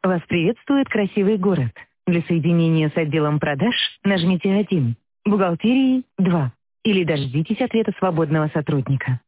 Вас приветствует красивый город. Для соединения с отделом продаж нажмите 1, бухгалтерии 2 или дождитесь ответа свободного сотрудника.